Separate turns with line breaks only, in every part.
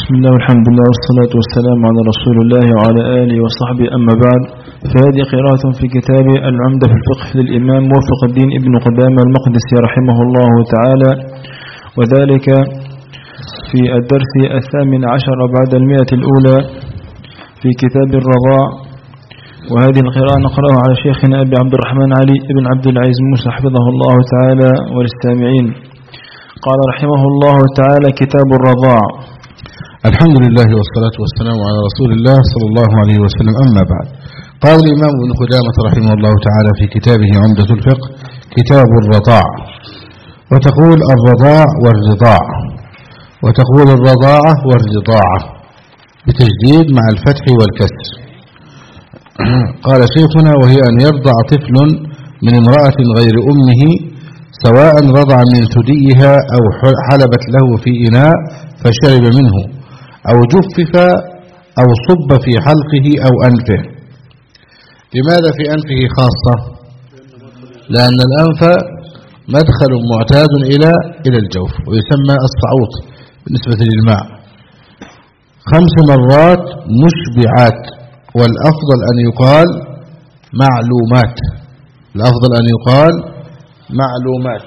بسم الله والحمد لله والصلاة والسلام على رسول الله وعلى آله وصحبه. أما بعد، فهذه قراءة في كتاب العمدة في الفقه للإمام موفق الدين ابن قدامة المقدسي رحمه الله تعالى، وذلك في الدرس 18 بعد 100 الأولى في كتاب الرضاع. وهذه القراءة نقرأها على شيخنا أبي عبد الرحمن علي بن عبد العزيز موسى حفظه الله تعالى وللسامعين. قال رحمه الله تعالى: كتاب الرضاع.
الحمد لله والصلاة والسلام على رسول الله صلى الله عليه وسلم. أما بعد، قال الإمام ابن قدامة رحمه الله تعالى في كتابه عمدة الفقه: كتاب الرضاع. وتقول الرضاع والرضاع، وتقول الرضاعة والرضاعة بتجديد مع الفتح والكسر. قال شيخنا: وهي أن يرضع طفل من امرأة غير أمه، سواء رضع من ثديها أو حلبت له في إناء فشرب منه، أو جفف أو صب في حلقه أو أنفه. لماذا في أنفه خاصة؟ لأن الأنف مدخل معتاد إلى الجوف، ويسمى الصعوط بالنسبة للماء. 5 مرات مشبعات، والأفضل أن يقال معلومات. الأفضل أن يقال معلومات.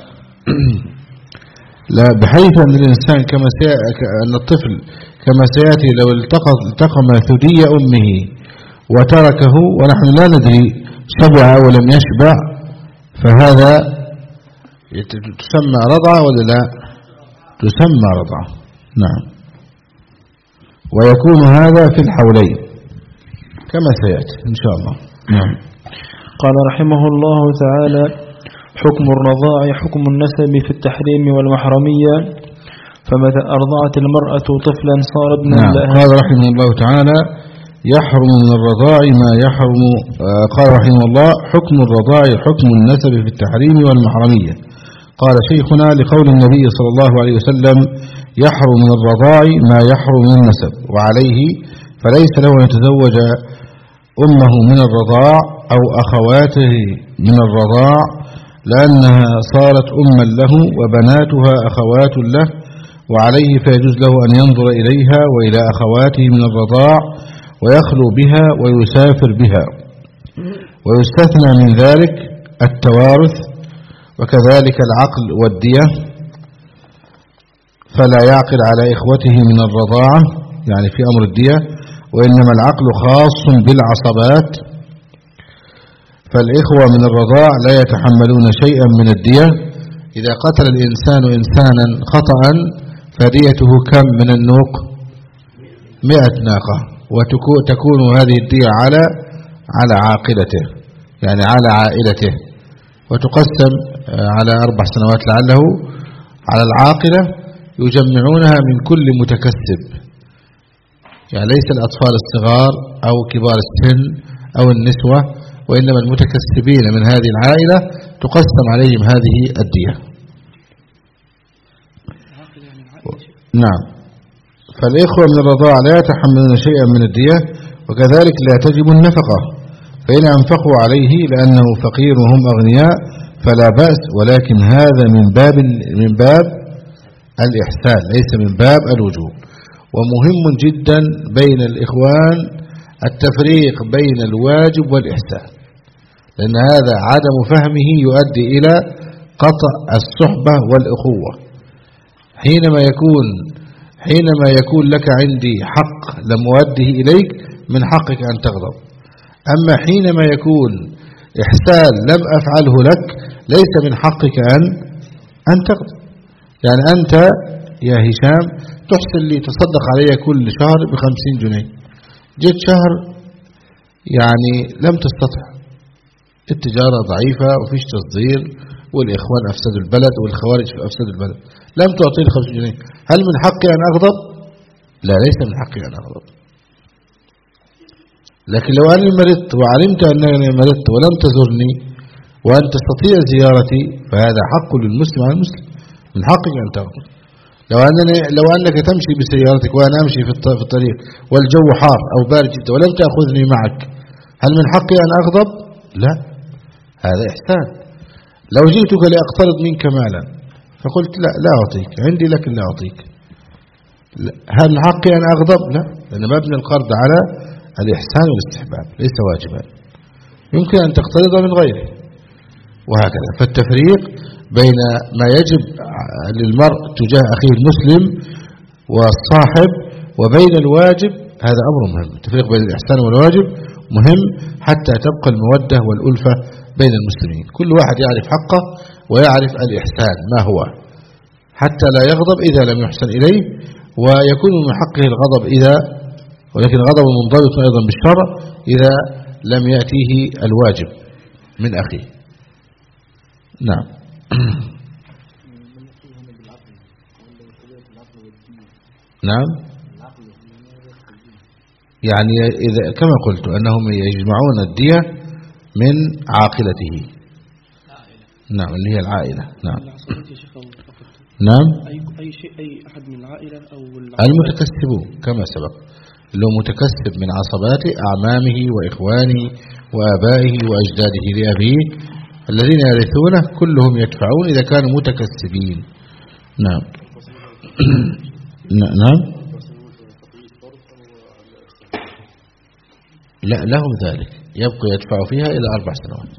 لا، بحيث أن الإنسان أن الطفل كما سيأتي لو التقم ثدي أمه وتركه ونحن لا ندري شبع ولم يشبع، فهذا تسمى رضعة ولا لا؟ تسمى رضعة، نعم. ويكون هذا في الحولين كما سيأتي إن شاء الله. نعم.
قال رحمه الله تعالى: حكم الرضاع حكم النسب في التحريم والمحرمية، فمتى أرضعت المرأة طفلا صار ابنا لها.
قال رحمه الله تعالى: يحرم من الرضاع ما يحرم. قال رحمه الله: حكم الرضاع حكم النسب في التحريم والمحرمية. قال شيخنا: لقول النبي صلى الله عليه وسلم: يحرم من الرضاع ما يحرم من النسب، وعليه فليس له أن يتزوج أمه من الرضاع أو أخواته من الرضاع، لأنها صارت أما له وبناتها أخوات له، وعليه فيجوز له أن ينظر إليها وإلى أخواته من الرضاع ويخلو بها ويسافر بها. ويستثنى من ذلك التوارث، وكذلك العقل والدية، فلا يعقل على إخوته من الرضاعة يعني في أمر الدية، وإنما العقل خاص بالعصبات، فالإخوة من الرضاع لا يتحملون شيئا من الدية. إذا قتل الإنسان إنسانا خطأ فديته كم من النوق؟ 100 ناقة، وتكون هذه الدية على عاقلته يعني على عائلته، وتقسم على 4 سنوات لعله على العاقلة، يجمعونها من كل متكسب، يعني ليس الأطفال الصغار أو كبار السن أو النسوة، وإنما المتكسبين من هذه العائلة تقسم عليهم هذه الدية. نعم. فالإخوة من الرضاعة لا يتحملون شيئا من الدية، وكذلك لا تجب النفقة، فإن أنفقوا عليه لأنه فقير وهم أغنياء فلا بأس، ولكن هذا من باب الإحسان ليس من باب الوجوب. ومهم جدا بين الإخوان التفريق بين الواجب والإحسان، لأن هذا عدم فهمه يؤدي إلى قطع الصحبة والأخوة. حينما يكون لك عندي حق لم أؤده إليك، من حقك أن تغضب. أما حينما يكون إحسان لم أفعله لك، ليس من حقك أن تغضب. يعني أنت يا هشام تحسن لي، تصدق علي كل شهر ب50 جنيه، جيت شهر يعني لم تستطع، التجارة ضعيفة وفيش تصدير، والإخوان أفسدوا البلد والخوارج أفسدوا البلد، لم تعطيني 50 جنيه، هل من حقي أن أغضب؟ لا، ليس من حقي أن أغضب. لكن لو أني مرضت وعلمت أنني مرضت ولم تزرني وأن تستطيع زيارتي، فهذا حق للمسلم على المسلم، من حقك أن تغضب. لو أنك تمشي بسيارتك وأنا أمشي في الطريق والجو حار أو بارد جدا ولم تأخذني معك، هل من حقي أن أغضب؟ لا، هذا إحسان. لو جئتك لأقترض منك مالا فقلت لا أعطيك، عندي لكن لا أعطيك، هل من حقي أن أغضب؟ لا، لأن مبني القرض على الإحسان والاستحباب ليس واجبا، يمكن أن تقترض من غيره وهكذا. فالتفريق بين ما يجب للمرء تجاه أخيه المسلم والصاحب وبين الواجب هذا أمر مهم. التفريق بين الإحسان والواجب مهم حتى تبقى المودة والألفة بين المسلمين، كل واحد يعرف حقه ويعرف الإحسان ما هو، حتى لا يغضب إذا لم يحسن إليه، ويكون من حقه الغضب ولكن غضب منضبط أيضا بالشرع إذا لم يأتيه الواجب من أخيه. نعم. نعم، يعني إذا كما قلت أنهم يجمعون الدية من عاقلته. نعم، اللي هي العائلة. نعم. نعم،
أي شيء، أي أحد من العائلة أو
المتكسبون كما سبق، اللي هو متكسب من عصباته أعمامه وإخوانه وآبائه وأجداده لأبيه الذين يرثونه كلهم يدفعون إذا كانوا متكسبين. نعم. نعم، لا لهم ذلك، يبقى يدفع فيها إلى 4 سنوات.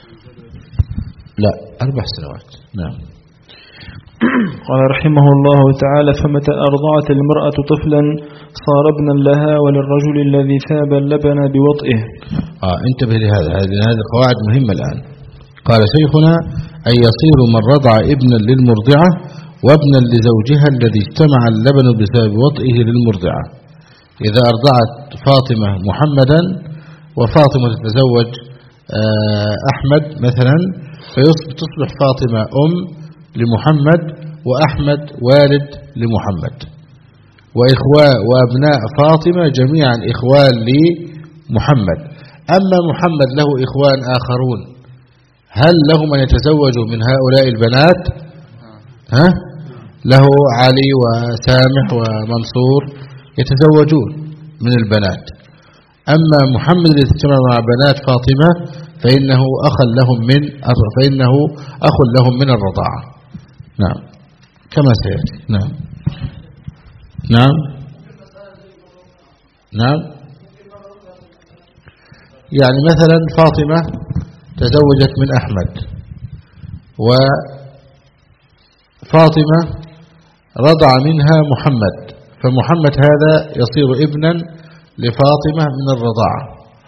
لا 4 سنوات. نعم.
قال رحمه الله تعالى: فمتى أرضعت المرأة طفلا صار ابنا لها وللرجل الذي ثاب اللبن بوطئه.
انتبه لهذا، هذه القواعد مهمة الآن. قال شيخنا: أن يصير من رضع ابنا للمرضعة وابنا لزوجها الذي اجتمع اللبن بسبب وطئه للمرضعة. إذا أرضعت فاطمة محمدا وفاطمة تتزوج أحمد مثلا، فتصبح فاطمة لمحمد وأحمد والد لمحمد، وأبناء فاطمة جميعا إخوان لمحمد. أما محمد له إخوان آخرون، هل لهم أن يتزوجوا من هؤلاء البنات؟ له علي وسامح ومنصور يتزوجون من البنات. أما محمد الذي اجتمع مع بنات فاطمة فإنه أخ لهم من الرضاعة. نعم، كما سيأتي. نعم. نعم. نعم، يعني مثلا فاطمة تزوجت من أحمد، وفاطمة رضع منها محمد، فمحمد هذا يصير ابنا لفاطمة من الرضاعة.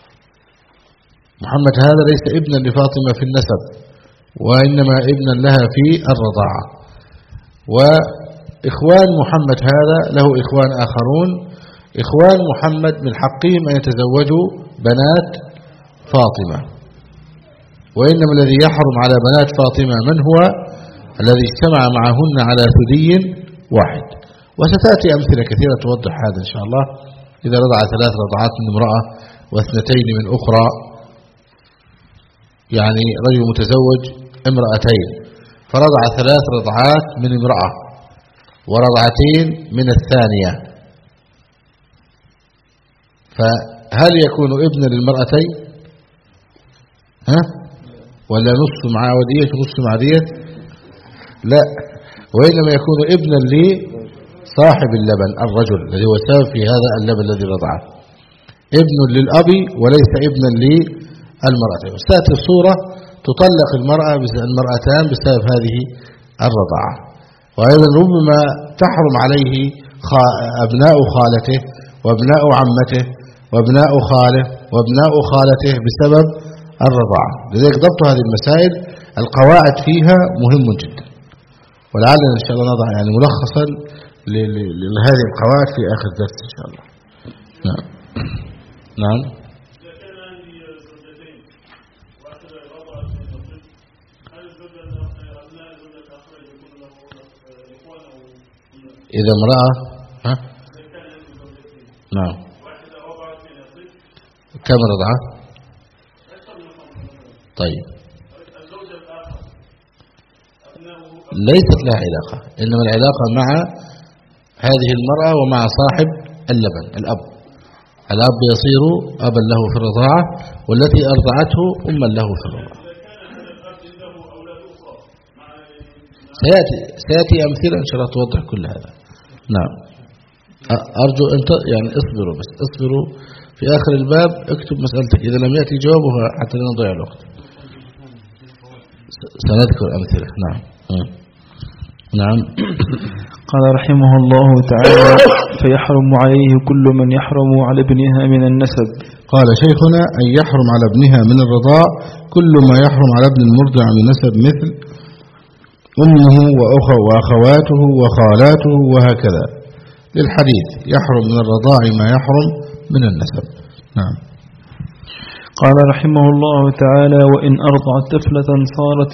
محمد هذا ليس ابنا لفاطمة في النسب، وإنما ابنا لها في الرضاعة. وإخوان محمد هذا له إخوان آخرون، إخوان محمد من حقهم أن يتزوجوا بنات فاطمة، وإنما الذي يحرم على بنات فاطمة من هو؟ الذي اجتمع معهن على ثدي واحد. وستأتي أمثلة كثيرة توضح هذا إن شاء الله. إذا رضع 3 رضعات من امرأة و2 من أخرى، يعني رجل متزوج امرأتين فرضع 3 رضعات من امرأة ورضعتين من الثانية، فهل يكون ابنا للمرأتين؟ ولا نصف مع ودية ونصف مع دية؟ لا، وإنما يكون ابنا لصاحب اللبن الرجل الذي هو سبب في هذا اللبن الذي رضعه، ابن للأب وليس ابنا للمرأتين. وستأتي الصورة تطلق المرأتان بسبب هذه الرضاعة. وأيضا ربما تحرم عليه أبناء خالته وابناء عمته وابناء خاله وابناء خالته بسبب الرضاعة. لذلك ضبط هذه المسائل القواعد فيها مهم جدا، ولعلنا إن شاء الله نضع يعني ملخصا لهذه القواعد في آخر درس إن شاء الله. نعم. نعم. إذا امرأة نعم، كم رضعة؟ طيب، ليست لها علاقة، إنما العلاقة مع هذه المرأة ومع صاحب اللبن الأب يصير أبا له في الرضاعة، والتي أرضعته أما له في الرضاعة. سيأتي أمثلة إن شاء الله توضح كل هذا. نعم. أرجو أنت يعني اصبروا، بس اصبروا في آخر الباب اكتب مسألتك إذا لم يأتي جوابها حتى لا نضيع الوقت. سنذكر أمثلة. نعم. نعم.
قال رحمه الله تعالى: فيحرم عليه كل من يحرم على ابنها من النسب.
قال شيخنا: أن يحرم على ابنها من الرضاع كل ما يحرم على ابن المرضع من نسب، مثل أمه وأخواته وخالاته وهكذا، للحديث: يحرم من الرضاع ما يحرم من النسب. نعم.
قال رحمه الله تعالى: وإن أرضعت طفلة صارت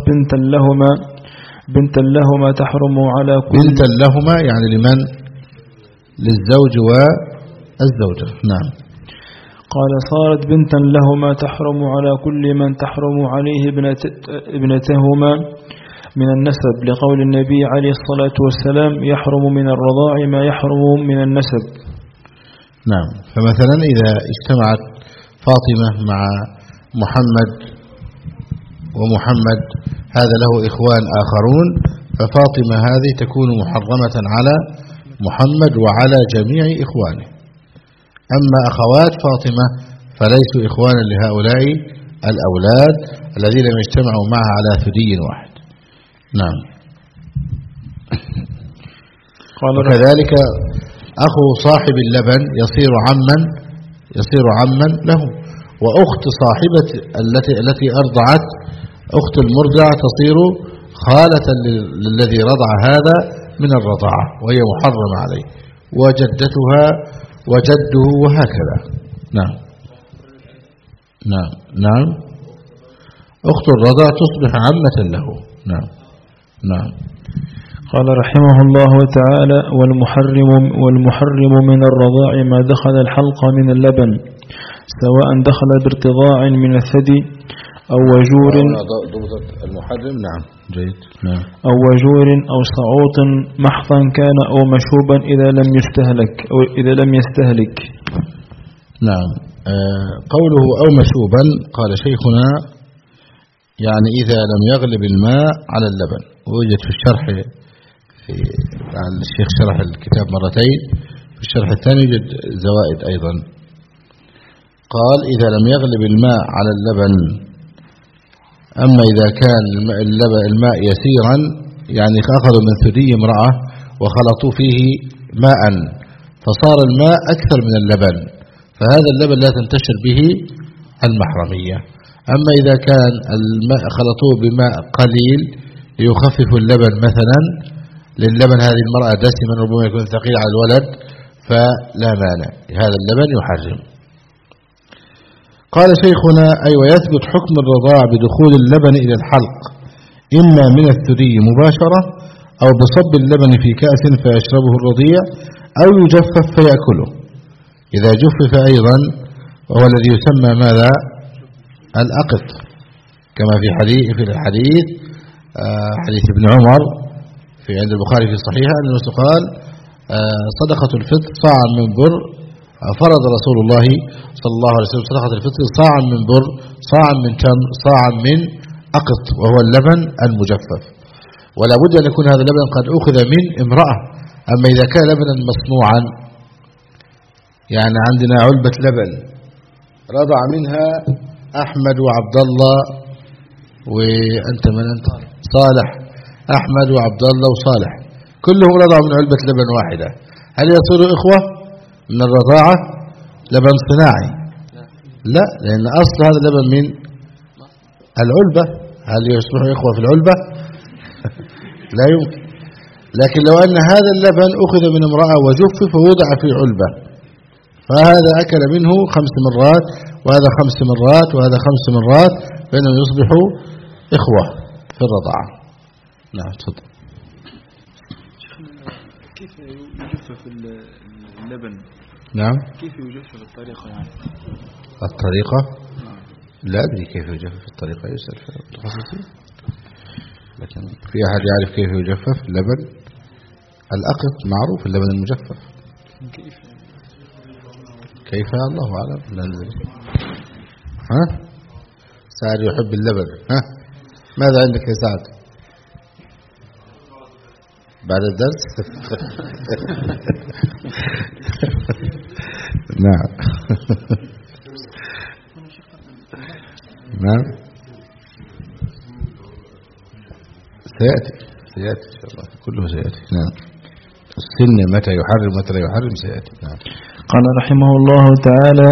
بنتا لهما تحرم على كل.
بنتا لهما يعني لمن؟ للزوج والزوجة. نعم.
قال: صارت بنتا لهما تحرم على كل من تحرم عليه ابنتهما من النسب، لقول النبي عليه الصلاة والسلام: يحرم من الرضاع ما يحرم من النسب.
نعم. فمثلا إذا اجتمعت فاطمة مع محمد ومحمد هذا له إخوان آخرون، ففاطمة هذه تكون محرمة على محمد وعلى جميع إخوانه. أما أخوات فاطمة فليسوا إخوانا لهؤلاء الأولاد الذين لم يجتمعوا معها على ثدي واحد. نعم. وكذلك أخو صاحب اللبن يصير عما له، وأخت صاحبة التي أرضعت أخت المرضع تصير خالة للذي رضع هذا من الرضاعة، وهي محرمة عليه، وجدتها وجده وهكذا. نعم. نعم. نعم. أخت الرضع تصبح عمة له. نعم. نعم.
قال رحمه الله تعالى: والمحرم من الرضاع ما دخل الحلق من اللبن، سواء دخل بارتضاع من الثدي أو وجور.
المحرم. نعم. جيد. نعم.
أو وجور أو صعوط محضا كان أو مشوبا إذا لم يستهلك.
نعم. قوله أو مشوبا، قال شيخنا يعني إذا لم يغلب الماء على اللبن. ووجد في الشرح يعني الشيخ شرح الكتاب مرتين، في الشرح الثاني يوجد زوائد أيضا. قال إذا لم يغلب الماء على اللبن. أما إذا كان الماء يسيرا، يعني أخذوا من ثدي امرأة وخلطوا فيه ماء فصار الماء أكثر من اللبن، فهذا اللبن لا تنتشر به المحرمية. أما إذا كان الماء خلطوه بماء قليل ليخفف اللبن مثلا، للبن هذه المرأة دسما ربما يكون ثقيل على الولد، فلا مانع، هذا اللبن يحرم. قال شيخنا: أي ويثبت حكم الرضاع بدخول اللبن إلى الحلق، إما من الثدي مباشرة، أو بصب اللبن في كأس فيشربه الرضيع، أو يجفف فيأكله. إذا جفف أيضا وهو الذي يسمى ماذا؟ الأقط، كما في الحديث حديث ابن عمر في عند البخاري في صحيحه أنه قال: صدقة الفطر صاعا من بر، فرض رسول الله صلى الله عليه وسلم صدقة الفطر صاعا من بر، صاعا من تمر، صاعا من أقط، وهو اللبن المجفف. ولا بد أن يكون هذا اللبن قد أخذ من امرأة. أما إذا كان لبنا مصنوعا، يعني عندنا علبة لبن رضع منها أحمد وعبد الله وأنت من أنت صالح، أحمد وعبد الله وصالح كلهم رضعوا من علبة لبن واحدة، هل يصيروا إخوة من الرضاعة؟ لبن صناعي؟ لا، لأن أصل هذا اللبن من العلبة. هل يصبحوا إخوة في العلبة؟ لا يمكن. لكن لو أن هذا اللبن أخذ من امرأة وجفف ووضع في علبة، فهذا أكل منه 5 مرات وهذا 5 مرات وهذا 5 مرات، فإنهم يصبحوا إخوة في الرضاعة. نعم. تفضل.
كيف يجفف اللبن؟
نعم.
كيف يجفف الطريقة يعني؟
الطريقة؟ لا أدري كيف يجفف الطريقة، يسأل في التخصصين، لكن في أحد يعرف كيف يجفف اللبن؟ الأقط معروف، اللبن المجفف. كيف الله أعلم. ننزل. ها؟ سعد يحب اللبن. ها؟ ماذا عندك يا سعد؟ بعد الدرس؟ نعم. نعم سيأتي إن شاء الله كله سيأتي. نعم السن متى يحرم متى لا يحرم سيأتي. نعم.
قال رحمه الله تعالى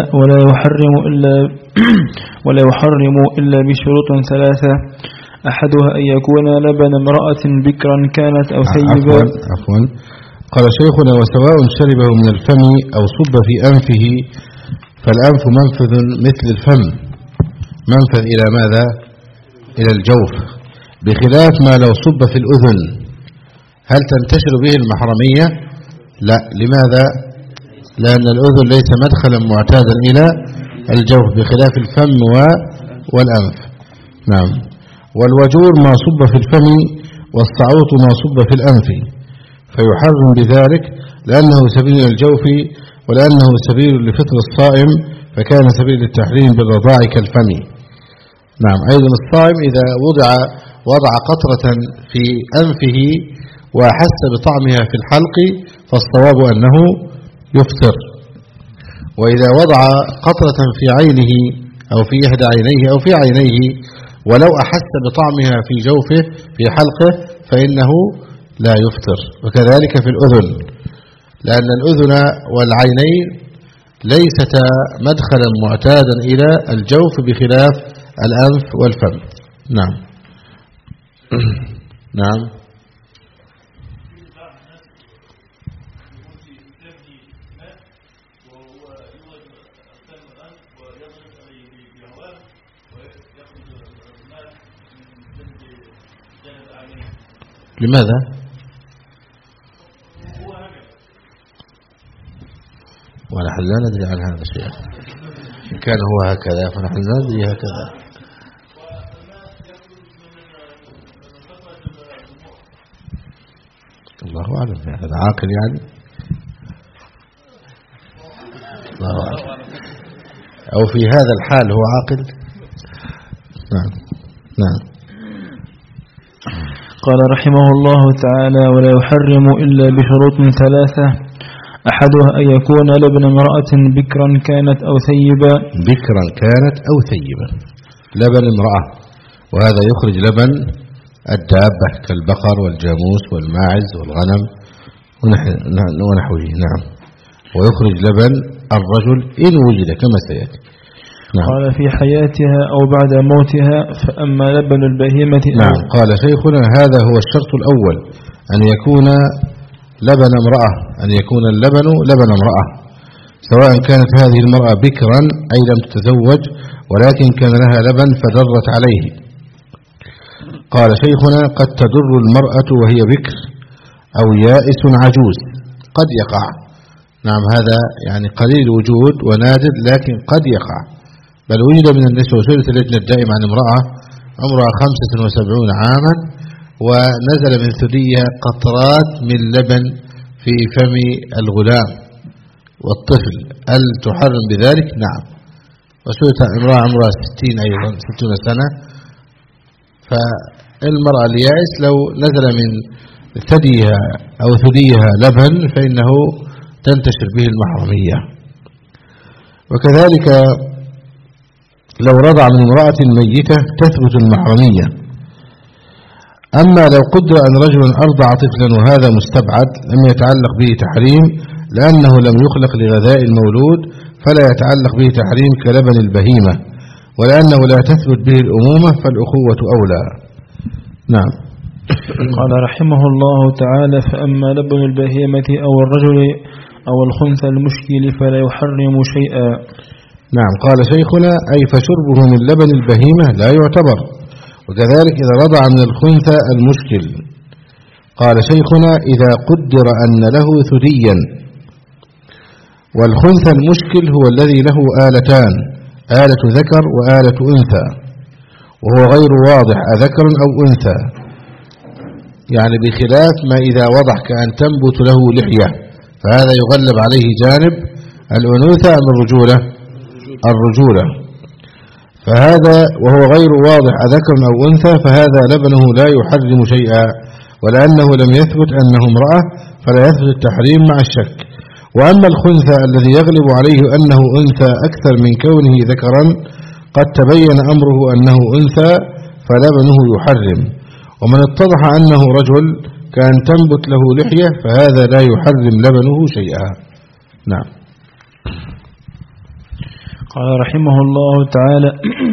ولا يحرم إلا بشروط ثلاثة أحدها أن يكون لبن امرأة بكرا كانت أو ثيبا.
عفوا قال شيخنا وسواء شربه من الفم أو صب في أنفه فالأنف منفذ مثل الفم منفذ إلى ماذا؟ إلى الجوف، بخلاف ما لو صب في الأذن. هل تنتشر به المحرمية؟ لا. لماذا؟ لأن الأذن ليس مدخلا معتادا إلى الجوف بخلاف الفم والأنف. نعم. والوجور ما صب في الفم والصعوط ما صب في الأنف، فيحرم بذلك لأنه سبيل الجوف ولأنه سبيل لفطر الصائم، فكان سبيل التحريم بالرضاع كالفم. نعم. أيضا الصائم إذا وضع قطرة في أنفه وأحس بطعمها في الحلق فالصواب أنه يفطر. وإذا وضع قطرة في عينه أو في إحدى عينيه أو في عينيه ولو أحس بطعمها في جوفه في حلقه فإنه لا يفطر. وكذلك في الأذن، لأن الأذن والعينين ليستا مدخلا معتادا إلى الجوف بخلاف الأنف والفم. نعم. نعم. لماذا؟ ونحن لا ندري عن هذا الشيء. إن كان هو هكذا فنحن لا ندري هكذا. الله أعلم. هذا عاقل يعني؟ الله أعلم. أو في هذا الحال هو عاقل؟ نعم. نعم.
قال رحمه الله تعالى ولا يحرم إلا بشروط ثلاثة أحدها أن يكون لبن امرأة بكرا كانت أو ثيبا.
بكرا كانت أو ثيبا، لبن امرأة، وهذا يخرج لبن الدابة كالبقر والجاموس والماعز والغنم ونحوه. نعم. ويخرج لبن الرجل إن وجد كما سيأتي. نعم.
قال في حياتها أو بعد موتها فأما لبن البهيمة.
نعم. قال شيخنا هذا هو الشرط الأول، أن يكون لبن امرأة، أن يكون اللبن لبن امرأة، سواء كانت هذه المرأة بكرا أي لم تتزوج ولكن كان لها لبن فدرت عليه. قال شيخنا قد تدر المرأة وهي بكر أو يائس عجوز، قد يقع. نعم. هذا يعني قليل وجود ونادر لكن قد يقع. بل وجد من النسوة وسئلت اللجنة الدائمة عن امرأة عمرها 75 عاما ونزل من ثديها قطرات من لبن في فم الغلام والطفل، هل تحرم بذلك؟ نعم. وسئلت امرأة عمرها 60 أيضا 60 سنة، فالمرأة اليائس لو نزل من ثديها أو ثديها لبن فإنه تنتشر به المحرمية. وكذلك لو رضع من امرأة ميتة تثبت المحرمية. أما لو قدر أن رجل أرضع طفلا وهذا مستبعد لم يتعلق به تحريم لأنه لم يخلق لغذاء المولود فلا يتعلق به تحريم كلبن البهيمة، ولأنه لا تثبت به الأمومة فالأخوة أولى. نعم.
قال رحمه الله تعالى فأما لبن البهيمة أو الرجل أو الخنثى المشكل فلا يحرم شيئا.
نعم. قال شيخنا أي فشربه من لبن البهيمة لا يعتبر، وكذلك إذا رضع من الخنثى المشكل. قال شيخنا إذا قدر أن له ثديا، والخنثى المشكل هو الذي له آلتان، آلة ذكر وآلة أنثى، وهو غير واضح أذكر أو أنثى، يعني بخلاف ما إذا وضح كأن تنبت له لحية فهذا يغلب عليه جانب الأنوثة أم الرجولة. فهذا وهو غير واضح أذكر أو أنثى فهذا لبنه لا يحرم شيئا، ولأنه لم يثبت أنه امرأة فلا يثبت التحريم مع الشك. وأما الخنثى الذي يغلب عليه أنه أنثى أكثر من كونه ذكرا قد تبين أمره أنه أنثى فلبنه يحرم، ومن اتضح أنه رجل كان تنبت له لحية فهذا لا يحرم لبنه شيئا. نعم.
قال رحمه الله تعالى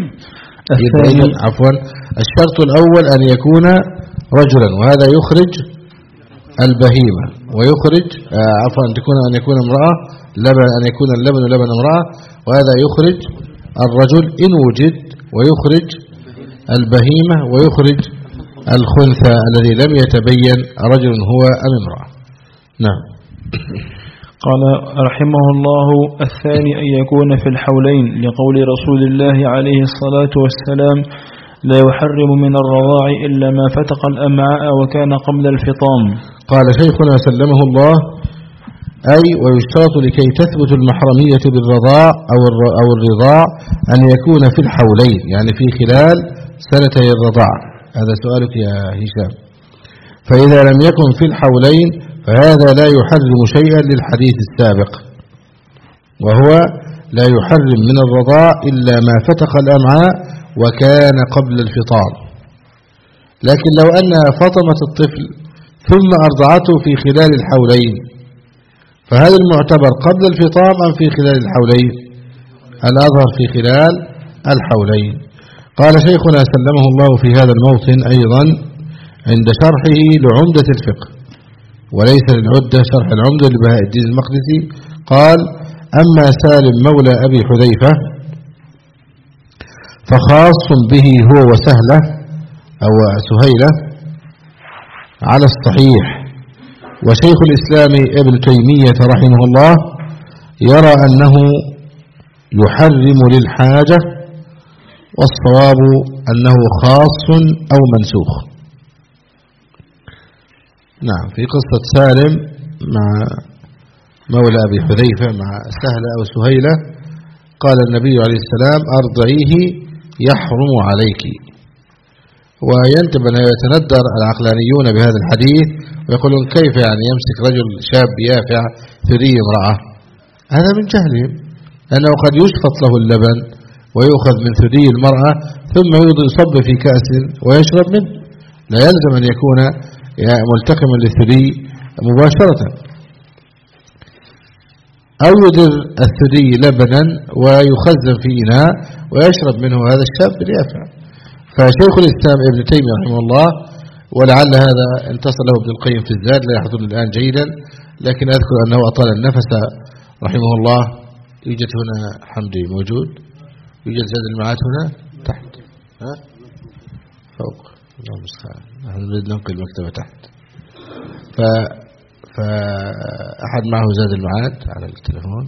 عفوا، الشرط الأول أن يكون رجلا، وهذا يخرج البهيمة، ويخرج أن يكون امرأة، أن يكون اللبن لبن امرأة، وهذا يخرج الرجل إن وجد، ويخرج البهيمة، ويخرج الخنثى الذي لم يتبين رجل هو أم امرأة. نعم.
قال رحمه الله الثاني أن يكون في الحولين، لقول رسول الله عليه الصلاة والسلام لا يحرم من الرضاع إلا ما فتق الأمعاء وكان قبل الفطام.
قال شيخنا سلمه الله: أي ويشترط لكي تثبت المحرمية بالرضاع أو الرضاع أن يكون في الحولين، يعني في خلال سنتي الرضاع. هذا سؤالك يا هشام. فإذا لم يكن في الحولين فهذا لا يحرم شيئا للحديث السابق، وهو لا يحرم من الرضاع إلا ما فتق الأمعاء وكان قبل الفطام. لكن لو أنها فطمت الطفل ثم أرضعته في خلال الحولين فهل المعتبر قبل الفطام أم في خلال الحولين؟ الأظهر في خلال الحولين. قال شيخنا سلمه الله في هذا الموطن أيضا عند شرحه لعمدة الفقه، وليس للعدة، شرح العمدة لبهاء الدين المقدسي، قال: أما سالم مولى أبي حذيفة فخاص به هو وسهلة أو سهيلة على الصحيح، وشيخ الإسلام ابن تيمية رحمه الله يرى أنه يحرم للحاجة، والصواب أنه خاص أو منسوخ. نعم. في قصة سالم مع مولى أبي حذيفة مع سهلة أو سهيلة قال النبي عليه السلام: أرضعيه يحرم عليك. وينتبه يتندر العقلانيون بهذا الحديث ويقولون: كيف يعني يمسك رجل شاب يافع ثري امرأة؟ هذا من جهلهم، لأنه قد يشفط له اللبن ويؤخذ من ثدي المرأة ثم يصب في كأس ويشرب منه، لا يلزم أن يكون ملتقما للثدي مباشرة. أو يدر الثدي لبنا ويخزن في إناء ويشرب منه هذا الشاب اليافع. فشيخ الإسلام ابن تيمية رحمه الله، ولعل هذا انتصر له ابن القيم في الزاد، لا يحضر الآن جيدا، لكن أذكر أنه أطال النفس رحمه الله. يوجد هنا حمدي موجود، يوجد زاد المعاد هنا تحت، فوق، الله المستعان، نحن نريد ننقل المكتبة تحت. فأحد معه زاد المعاد على التلفون؟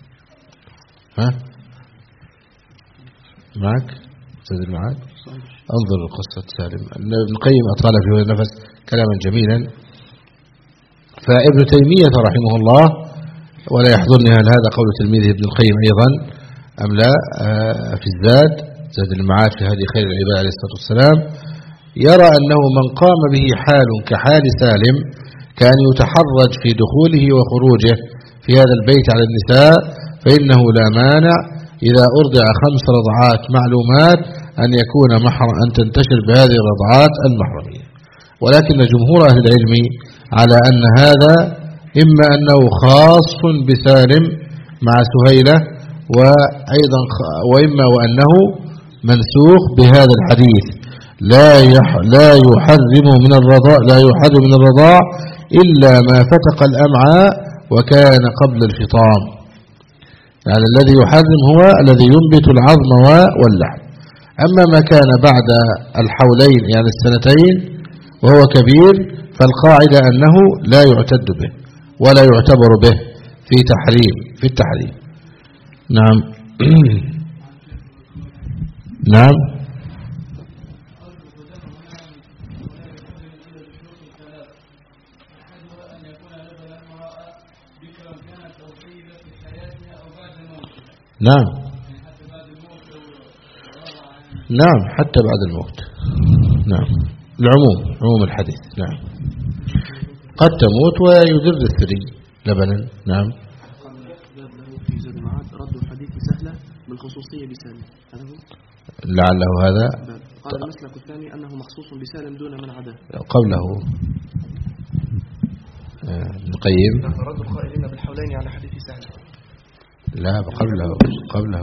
معك زاد المعاد؟ انظر قصة سالم. ابن القيم أطال في هذا النفس كلاما جميلا. فابن تيمية رحمه الله، ولا يحضرني هل هذا قول تلميذه ابن القيم أيضا أم لا، في الزاد زاد المعاد في هذه خير العباد عليه الصلاة والسلام، يرى أنه من قام به حال كحال سالم كان يتحرج في دخوله وخروجه في هذا البيت على النساء، فإنه لا مانع إذا أرضع 5 رضعات معلومات أن تنتشر بهذه الرضعات المحرمية. ولكن جمهور أهل العلم على أن هذا إما أنه خاص بسالم مع سهيلة، وإما وأنه منسوخ بهذا الحديث: لا يحرم من الرضاع إلا ما فتق الأمعاء وكان قبل الفطام. يعني الذي يحرم هو الذي ينبت العظم واللحم. أما ما كان بعد الحولين يعني السنتين وهو كبير فالقاعدة أنه لا يعتد به ولا يعتبر به في التحريم. نعم. نعم. نعم حتى بعد الموت. نعم عموم الحديث. نعم قد تموت ويدر الثري لبنا. نعم
سهلة بالخصوصية بسالم، هذا هو؟
لعله هذا.
قال المسلك الثاني أنه مخصوص بسالم دون من عداه.
قبله ابن القيم
رد القائلين بالحولين على حديث سهل.
لا، قبله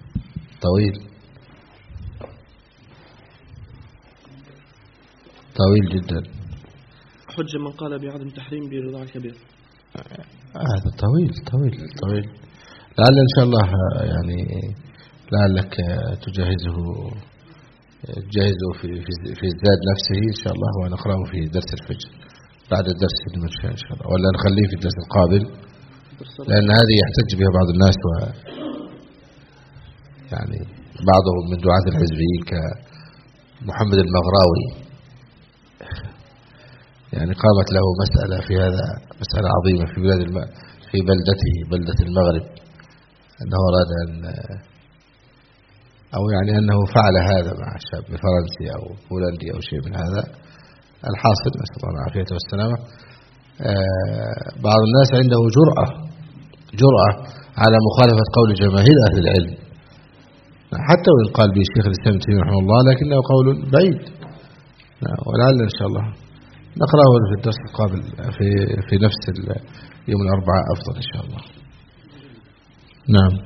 طويل جدا.
حجة من قال بعدم تحريم برضاع الكبير.
هذا طويل. لعل إن شاء الله يعني لعلك تجهزه في الزاد نفسه إن شاء الله، ونقرأه في درس الفجر بعد الدرس المنشأ إن شاء الله، ولا نخليه في الدرس القابل، لأن هذه يحتج بها بعض الناس، يعني بعضهم من دعاة الحزبيين كمحمد المغراوي، يعني قامت له مسألة في هذا، مسألة عظيمة في بلدته، بلدة المغرب، أنه أراد أنه فعل هذا مع شاب فرنسي أو هولندي أو شيء من هذا. الحاصل نسأل الله العافية والسلامة، بعض الناس عنده جرأة على مخالفة قول جماهير أهل العلم، حتى وإن قال به الشيخ الإسلام ابن تيمية رحمه الله، لكنه قول بعيد، ولعل إن شاء الله نقرأه في الدرس القابل في نفس يوم الأربعاء أفضل إن شاء الله. نعم.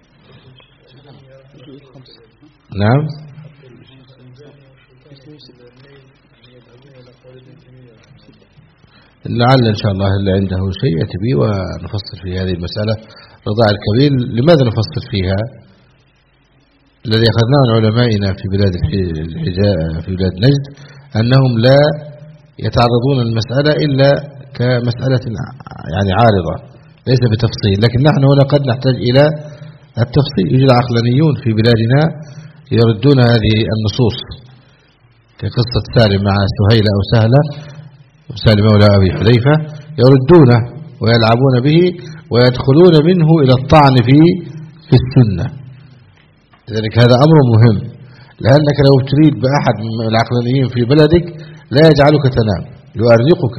لعل إن شاء الله اللي عنده شيء يأتي به ونفصل في هذه المسألة. رضاع الكبير لماذا نفصل فيها؟ الذي أخذناه عن علمائنا في بلاد في بلاد نجد أنهم لا يتعرضون المسألة إلا كمسألة يعني عارضة، ليس بتفصيل، لكن نحن هنا قد نحتاج إلى التفصيل. يوجد عقلانيون في بلادنا يردون هذه النصوص كقصة سالم مع سهيلة أو سهلة، سالم مولى أبي حذيفة، يردونه ويلعبون به ويدخلون منه إلى الطعن في السنة. لذلك هذا أمر مهم، لأنك لو تريد بأحد من العقلانيين في بلدك لا يجعلك تنام، يؤرقك.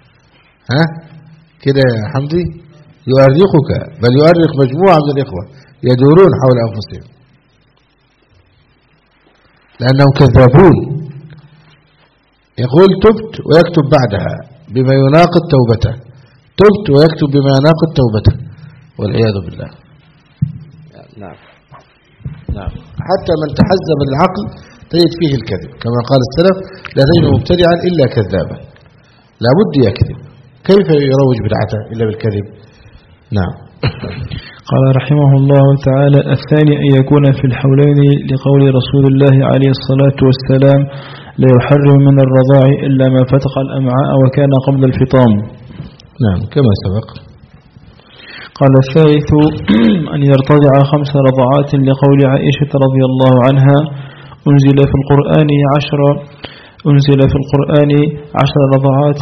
كده يا حمدي، يؤرقك، بل يؤرق مجموعة من الإخوة يدورون حول أنفسهم لأنهم كذابون. يقول تبت ويكتب بعدها بما يناقض توبته، تبت ويكتب بما يناقض توبته، والعياذ بالله. نعم. حتى من تحزب العقل تجد فيه الكذب، كما قال السلف: لا تجد مبتدعا إلا كذابا، لا بد يكذب، كيف يروج بدعته إلا بالكذب؟ نعم.
قال رحمه الله تعالى: الثاني أن يكون في الحولين لقول رسول الله عليه الصلاة والسلام: لا يحرم من الرضاع إلا ما فتق الأمعاء وكان قبل الفطام.
نعم كما سبق.
قال الثالث أن يرتضع 5 رضعات لقول عائشة رضي الله عنها: أنزل في القرآن 10 رضعات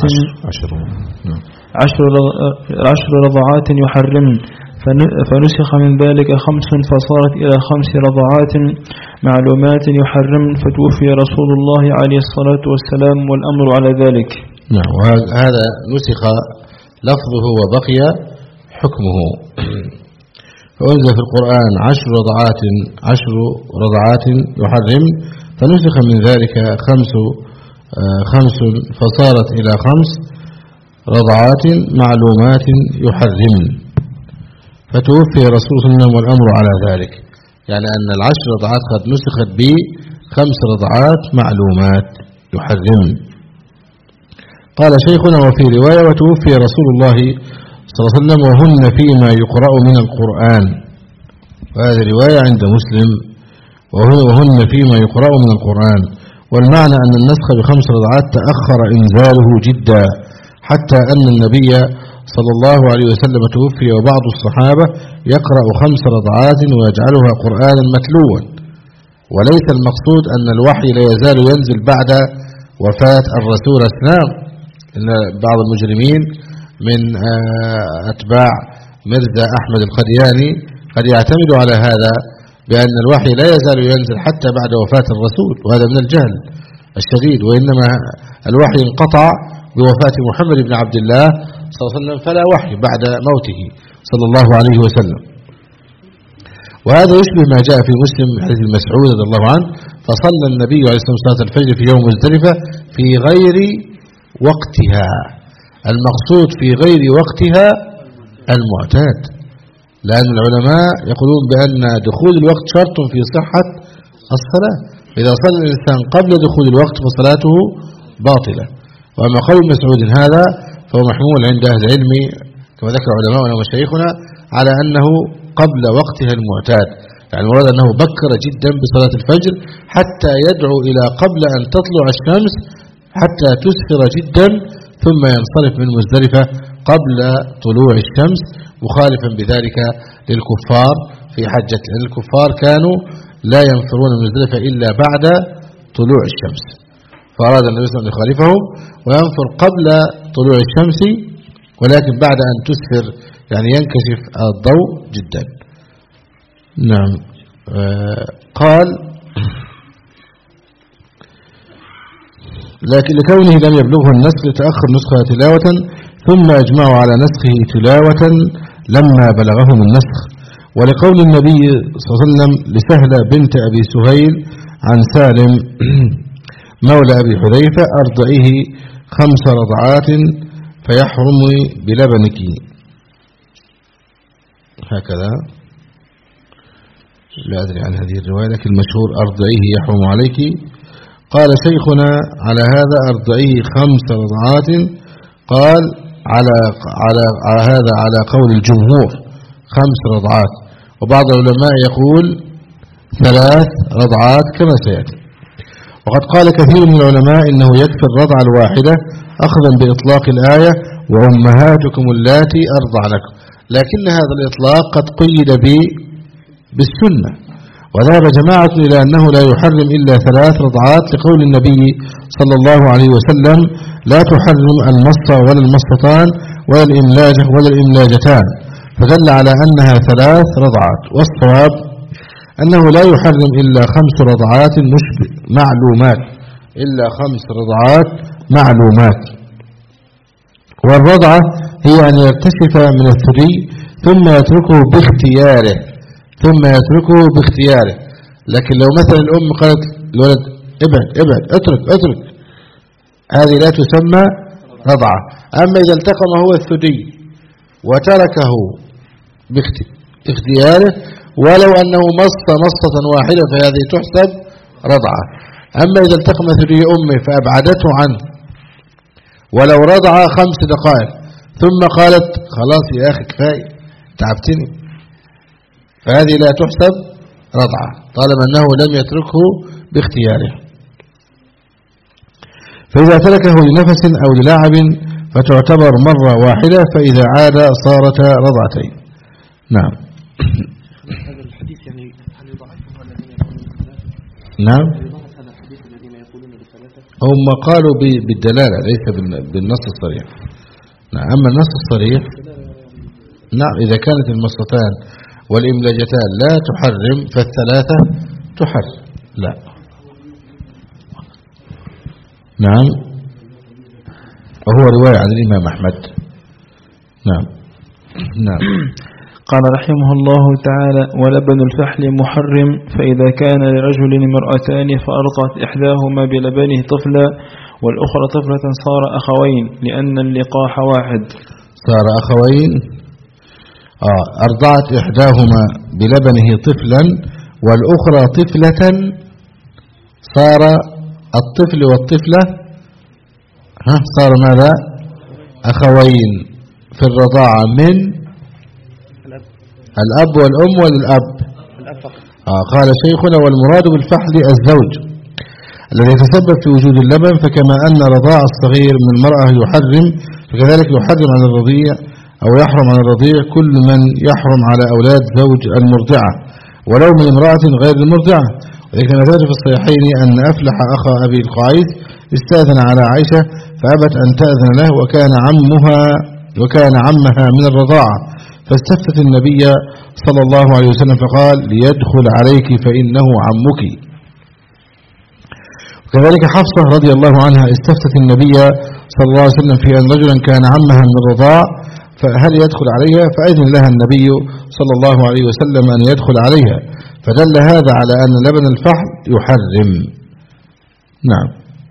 10 رضعات يحرم، فنسخ من ذلك 5 فصارت إلى 5 رضعات معلومات يحرم، فتوفي رسول الله عليه الصلاة والسلام والأمر على ذلك.
نعم، وهذا نسخ لفظه وبقي حكمه. فأنزل في القرآن 10 رضعات يحرم، فنسخ من ذلك 5 فصارت إلى 5 رضعات معلومات يحرم، فتوفي رسول الله صلى الله عليه وسلم والأمر على ذلك، يعني أن 10 رضعات قد نسخت ب5 رضعات معلومات يحرم. قال شيخنا: وفي رواية: وتوفي رسول الله صلى الله عليه وسلم وهن فيما يقرأ من القرآن، وهذه رواية عند مسلم: وهن فيما يقرأ من القرآن. والمعنى أن النسخ ب5 رضعات تأخر إنزاله جدا، حتى أن النبي صلى الله عليه وسلم توفي وبعض الصحابة يقرأ 5 رضعات ويجعلها قرآنا متلوا، وليس المقصود أن الوحي لا يزال ينزل بعد وفاة الرسول السلام. إن بعض المجرمين من أتباع مرزا أحمد القدياني قد يعتمد على هذا بأن الوحي لا يزال ينزل حتى بعد وفاة الرسول، وهذا من الجهل الشديد، وإنما الوحي انقطع بوفاة محمد بن عبد الله صلى الله عليه وسلم، فلا وحي بعد موته صلى الله عليه وسلم. وهذا يشبه ما جاء في مسلم من حديث مسعود رضي الله عنه: فصلى النبي عليه الصلاة والسلام صلاة الفجر في يوم مزدلفة في غير وقتها. المقصود في غير وقتها المعتاد، لأن العلماء يقولون بأن دخول الوقت شرط في صحة الصلاة، إذا صلى الإنسان قبل دخول الوقت فصلاته باطلة. وأما قول مسعود هذا فهو محمول عند أهل العلم كما ذكر علماؤنا ومشايخنا على أنه قبل وقتها المعتاد، يعني المراد أنه بكر جدا بصلاة الفجر حتى يدعو إلى قبل أن تطلع الشمس حتى تسفر جدا، ثم ينصرف من مزدلفة قبل طلوع الشمس، مخالفا بذلك للكفار في حجة، لأن الكفار كانوا لا ينفرون من مزدلفة إلا بعد طلوع الشمس، فأراد النبي صلى الله عليه وسلم يخالفهم وينفر قبل طلوع الشمس ولكن بعد أن تسفر، يعني ينكشف الضوء جدا. نعم. قال: لكن لكونه لم يبلغه النسخ لتأخر نسخها تلاوة، ثم أجمعوا على نسخه تلاوة لما بلغهم النسخ. ولقول النبي صلى الله عليه وسلم لسهلة بنت أبي سهيل عن سالم مولى أبي حذيفة: أرضعيه 5 رضعات فيحرم بلبنك. هكذا، لا أدري عن هذه الرواية، لكن المشهور أرضعيه يحرم عليك. قال شيخنا: على هذا أرضعيه 5 رضعات. قال: على هذا على قول الجمهور 5 رضعات، وبعض العلماء يقول 3 رضعات كما سيأتي. وقد قال كثير من العلماء إنه يكفي الرضعة الواحدة أخذا بإطلاق الآية: وأمهاتكم اللاتي أرضعنكم، لكن هذا الإطلاق قد قيد بالسنة، وذهب جماعة إلى أنه لا يحرم إلا 3 رضعات لقول النبي صلى الله عليه وسلم: لا تحرم المصة ولا المصتان ولا الإملاجة ولا الإملاجتان، فدل على أنها 3 رضعات. والصواب أنه لا يحرم إلا 5 رضعات معلومات، إلا 5 رضعات معلومات. والرضعة هي أن يرتشف من الثدي ثم يتركه باختياره، لكن لو مثلا الأم قالت الولد: ابعد اترك، هذه لا تسمى رضعة. أما إذا التقم هو الثدي وتركه باختياره ولو أنه مصة واحدة فهذه تحسب رضعة. أما إذا التقم ثدي أمه فأبعدته عنه ولو رضع 5 دقائق ثم قالت: خلاص يا أخي كفاية تعبتني، فهذه لا تحسب رضعة طالما أنه لم يتركه باختياره. فإذا تركه لنفس أو للعب فتعتبر مرة واحدة، فإذا عاد صارتا رضعتين. نعم.
هذا الحديث يعني هل يضعف الذين يقولون بثلاثة؟
نعم.
يضعف هذا الحديث الذين يقولون بثلاثة؟
هم قالوا بالدلالة ليس بالنص الصريح. نعم. أما النص الصريح نعم، إذا كانت المصتان والإملاجتان لا تحرم فالثلاثة تحرم. لا. نعم. وهو رواية عن الإمام أحمد. نعم.
قال رحمه الله تعالى: ولبن الفحل محرم، فإذا كان لرجل امرأتان فأرضعت إحداهما بلبنه طفلا والأخرى طفلة صار أخوين، لأن اللقاح واحد.
صار أخوين. أرضعت إحداهما بلبنه طفلا والأخرى طفلة، صار الطفل والطفلة صار ماذا؟ أخوين في الرضاعة من الأب والأم وللأب. قال شيخنا: والمراد بالفحل الزوج الذي يتسبب في وجود اللبن، فكما أن رضاع الصغير من المرأة يحرم، فكذلك يحرم عن الرضيع أو يحرم عن الرضيع كل من يحرم على أولاد زوج المرضعة ولو من امرأة غير المرضعة. ولكن ثبت في الصحيحين أن أفلح أخا أبي القعيس استأذن على عائشة فأبت أن تأذن له، وكان عمها من الرضاعة، فاستفتت النبي صلى الله عليه وسلم فقال: ليدخل عليك فإنه عمك. وكذلك حفصة رضي الله عنها استفتت النبي صلى الله عليه وسلم في أن رجلا كان عمها من الرضاع فهل يدخل عليها؟ فأذن لها النبي صلى الله عليه وسلم أن يدخل عليها، فدل هذا على أن لبن الفحل يحرم. نعم.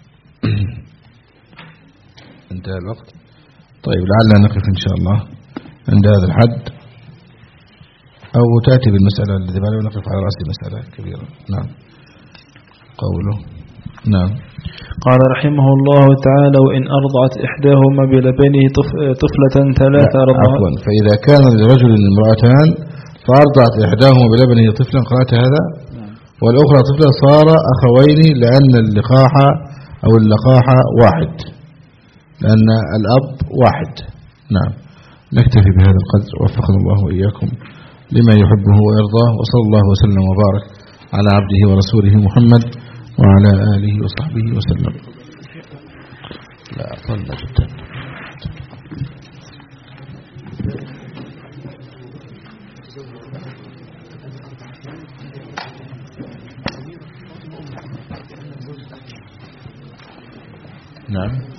انتهى الوقت. طيب لعلنا نقف إن شاء الله عند هذا الحد، أو تأتي بالمسألة التي بعدها ونقف على رأس مسألة كبيرة. نعم. قوله. نعم.
قال رحمه الله تعالى: وإن أرضعت إحداهما بلبنه طفلة 3 رضعات.
عفوا، فإذا كان لرجل امرأتان فأرضعت إحداهما بلبنه طفلا، قرأت هذا؟ والأخرى طفلا، صار أخوين لأن اللقاح أو اللقاح واحد، لأن الأب واحد. نعم. نكتفي بهذا القدر، وفقنا الله وإياكم لما يحبه ويرضاه، وصلى الله وسلم وبارك على عبده ورسوله محمد وعلى آله وصحبه وسلم. لا أطلنا جدا. نعم.